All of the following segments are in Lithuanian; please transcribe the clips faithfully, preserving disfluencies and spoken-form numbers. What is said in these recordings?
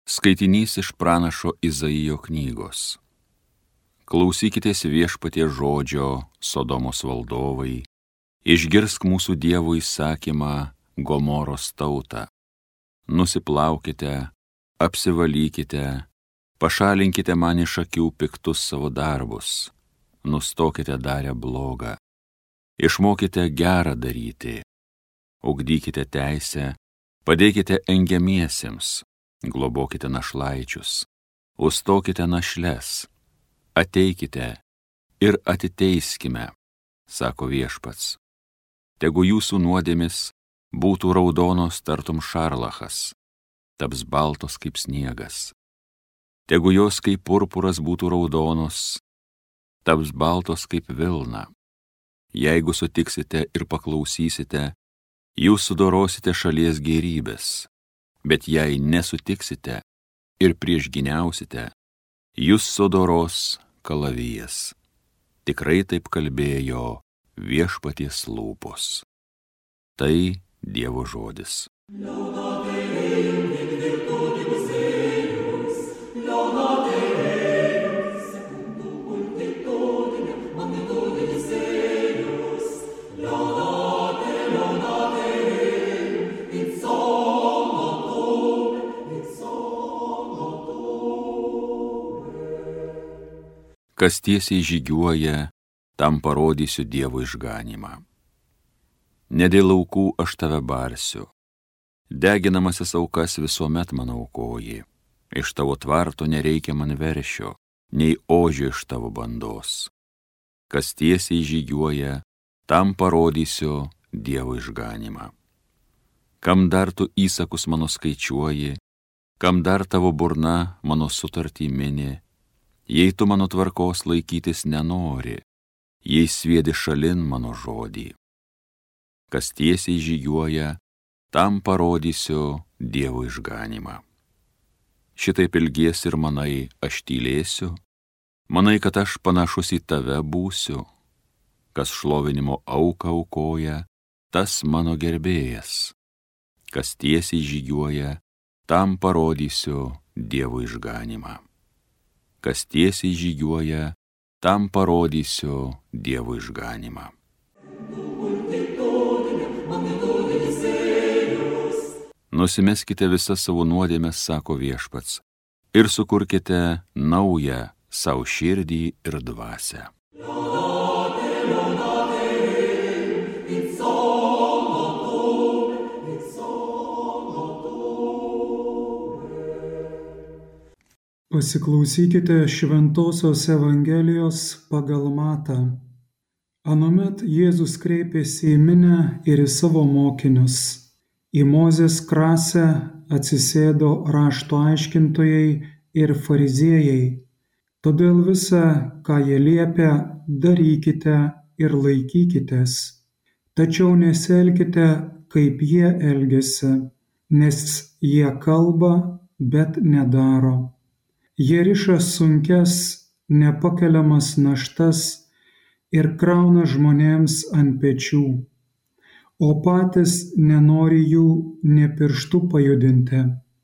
Skaitinys iš pranašo Izaijo knygos. Klausykitės Viešpaties žodžio, Sodomos valdovai, išgirsk mūsų Dievo įsakymą, Gomoros tauta. Nusiplaukite, apsivalykite, pašalinkite man iš akių piktus savo darbus, nustokite darę blogą, išmokite gerą daryti, ugdykite teisę, padėkite engiamiesiems, globokite našlaičius, užstokite našles, ateikite ir atiteiskime, sako Viešpats. Tegu jūsų nuodėmis būtų raudonos tartum šarlachas, taps baltos kaip sniegas. Tegu jos kaip purpuras būtų raudonos, taps baltos kaip vilna. Jeigu sutiksite ir paklausysite, jūs sudorosite šalies gėrybės. Bet jei nesutiksite ir priešginiausite, jūs sudoros kalavijas. Tikrai taip kalbėjo Viešpaties lūpos. Tai Dievo žodis. Kas tiesiai žygiuoja, tam parodysiu Dievo išganymą. Ne dėl aukų aš tave barsiu. Deginamasis aukas visuomet man aukoji. Iš tavo tvarto nereikia man veršio, nei ožio iš tavo bandos. Kas tiesiai žygiuoja, tam parodysiu Dievo išganymą. Kam dar tu įsakus mano skaičiuoji, kam dar tavo burna mano sutartį mini, jei tu mano tvarkos laikytis nenori, jei sviedi šalin mano žodį. Kas tiesiai žygiuoja, tam parodysiu Dievo išganymą. Šitaip ilgies ir manai, aš tylėsiu, manai, kad aš panašus į tave būsiu. Kas šlovinimo auką aukoja, tas mano gerbėjas. Kas tiesiai žygiuoja, tam parodysiu Dievo išganymą. Kas tiesiai žygiuoja, tam parodysiu Dievo išganymą. Nusimeskite visas savo nuodėmes, sako Viešpats, ir sukurkite naują savo širdį ir dvasią. Pasiklausykite Šventosios Evangelijos pagal Matą. Anuomet Jėzus kreipėsi į minią ir į savo mokinius. Į Mozės krasę atsisėdo rašto aiškintojai ir fariziejai. Todėl visa, ką jie liepia, darykite ir laikykitės. Tačiau nesielkite, kaip jie elgiasi, nes jie kalba, bet nedaro. Jie riša sunkes, nepakeliamas naštas ir krauna žmonėms ant pečių, o patys nenori jų nė pirštu pajudinti.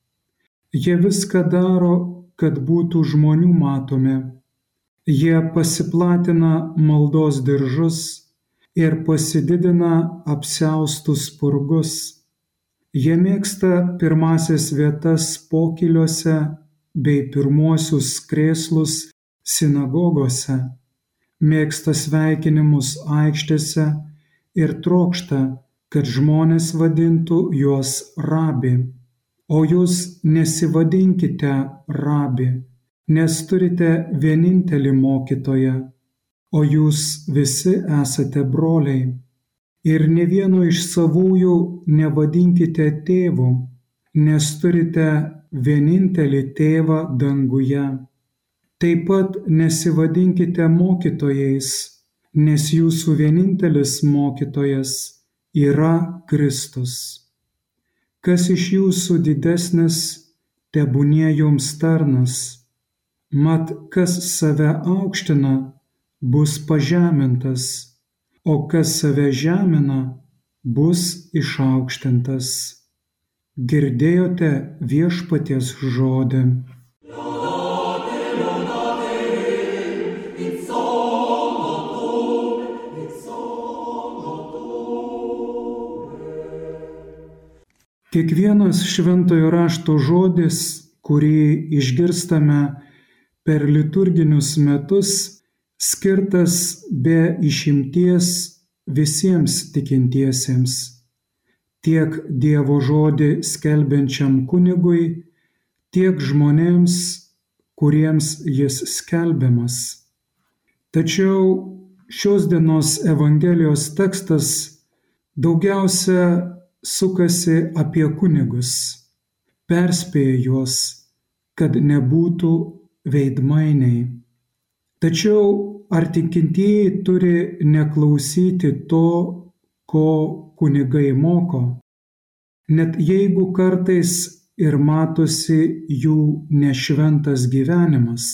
Jie viską daro, kad būtų žmonių matomi. Jie pasiplatina maldos diržus ir pasididina apsiaustus spurgus. Jie mėgsta pirmąsias vietas pokyliuose bei pirmuosius krėslus sinagogose, mėgsta sveikinimus aikštėse ir trokšta, kad žmonės vadintų juos rabi. O jūs nesivadinkite rabi, nes turite vienintelį mokytoją, o jūs visi esate broliai. Ir ne vieno iš savųjų nevadinkite tėvu, nes turite vienintelį tėvą danguje. Taip pat nesivadinkite mokytojais, nes jūsų vienintelis mokytojas yra Kristus. Kas iš jūsų didesnis, tebūnie jums tarnas. Mat, kas save aukština, bus pažemintas, o kas save žemina, bus išaukštintas. Girdėjote Viešpaties žodį. Kiekvienas šventojo rašto žodis, kurį išgirstame per liturginius metus, skirtas be išimties visiems tikintiesiems, tiek Dievo žodį skelbiančiam kunigui, tiek žmonėms, kuriems jis skelbiamas. Tačiau šios dienos Evangelijos tekstas daugiausia sukasi apie kunigus, perspėja juos, kad nebūtų veidmainiai. Tačiau ar tikintieji turi neklausyti to, ko kunigai moko, net jeigu kartais ir matosi jų nešventas gyvenimas?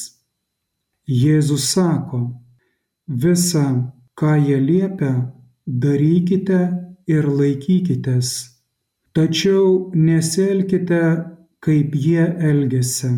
Jėzus sako, visa, ką jie liepia, darykite ir laikykitės, tačiau nesielkite, kaip jie elgiasi.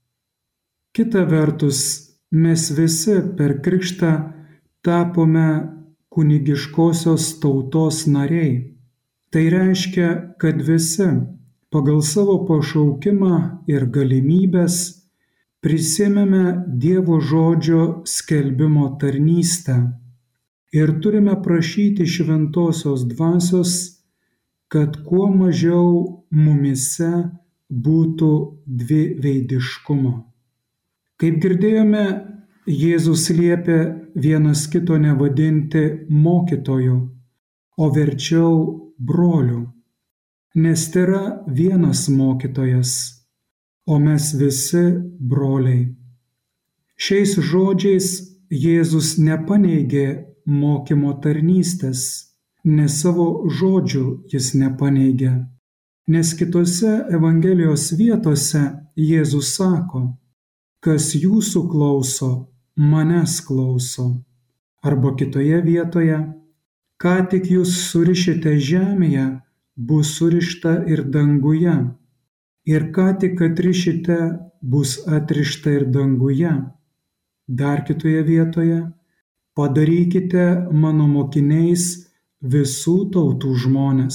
Kita vertus, mes visi per krikštą tapome kunigiškosios tautos nariai. Tai reiškia, kad visi pagal savo pašaukimą ir galimybės prisiėmėme Dievo žodžio skelbimo tarnystę ir turime prašyti šventosios dvasios, kad kuo mažiau mumyse būtų dviveidiškumo. Kaip girdėjome, Jėzus liepė vienas kito nevadinti mokytoju, o verčiau broliu, nes tai yra vienas mokytojas, o mes visi broliai. Šiais žodžiais Jėzus nepaneigė mokymo tarnystės, nes savo žodžių jis nepaneigė, nes kitose Evangelijos vietose Jėzus sako, kas jūsų klauso, manęs klauso. Arba kitoje vietoje, ką tik jūs surišite žemėje, bus surišta ir danguje, ir ką tik atrišite, bus atrišta ir danguje. Dar kitoje vietoje, padarykite mano mokiniais visų tautų žmones.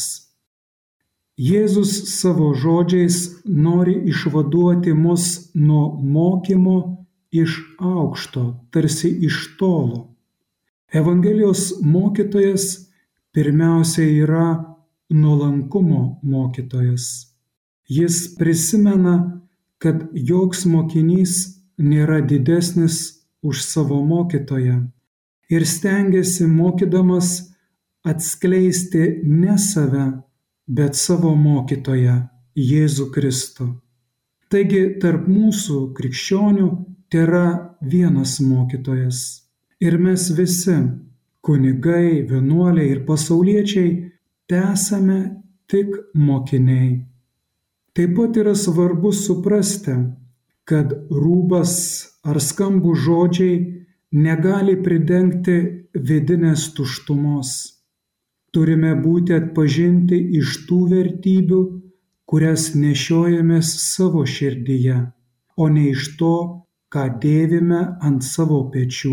Jėzus savo žodžiais nori išvaduoti mus nuo mokymo iš aukšto, tarsi iš tolo. Evangelijos mokytojas pirmiausia yra nuolankumo mokytojas. Jis prisimena, kad joks mokinys nėra didesnis už savo mokytoją ir stengiasi mokydamas atskleisti ne save, bet savo mokytoją, Jėzų Kristų. Taigi tarp mūsų krikščionių tėra vienas mokytojas. Ir mes visi, kunigai, vienuoliai ir pasauliečiai, tesame tik mokiniai. Taip pat yra svarbu suprasti, kad rūbas ar skambūs žodžiai negali pridengti vidinės tuštumos. Turime būti atpažinti iš tų vertybių, kurias nešiojamės savo širdyje, o ne iš to, ką dėvime ant savo pečių.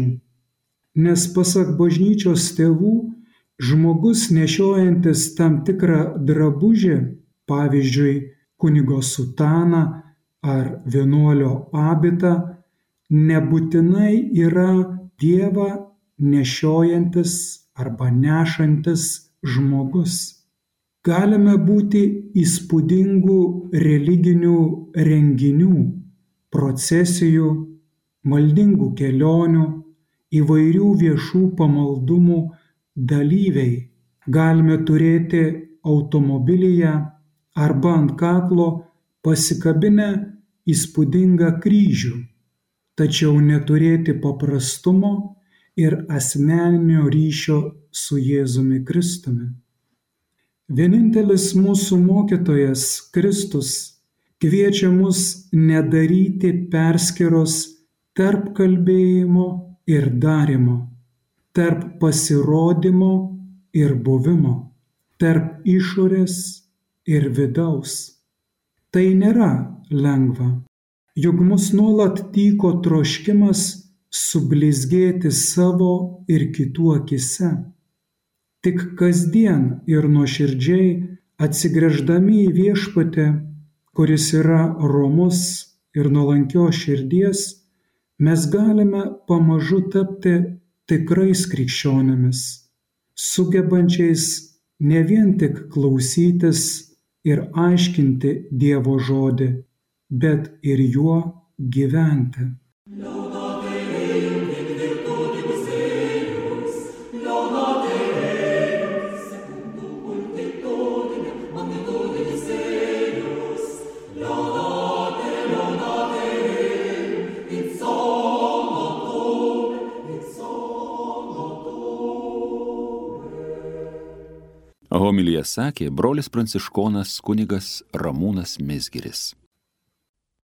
Nes pasak bažnyčios tėvų, žmogus nešiojantis tam tikrą drabužį, pavyzdžiui, kunigo sutaną ar vienuolio abitą, nebūtinai yra Dievą nešiojantis arba nešantis žmogus. Galime būti įspūdingų religinių renginių, procesijų, maldingų kelionių, įvairių viešų pamaldumų dalyviai. Galime turėti automobilyje arba ant kaklo pasikabinę įspūdingą kryžių, tačiau neturėti paprastumo ir asmeninio ryšio su Jėzumi Kristumi. Vienintelis mūsų mokytojas Kristus kviečia mus nedaryti perskyros tarp kalbėjimo ir darymo, tarp pasirodymo ir buvimo, tarp išorės ir vidaus. Tai nėra lengva, juk mus nuolat tyko troškimas sublizgėti savo ir kitų akise. Tik kasdien ir nuoširdžiai atsigręždami į Viešpatį, kuris yra romus ir nuolankios širdies, mes galime pamažu tapti tikrais krikščionimis, sugebančiais ne vien tik klausytis ir aiškinti Dievo žodį, bet ir juo gyventi. Homiliją sakė brolis pranciškonas kunigas Ramūnas Mizgiris.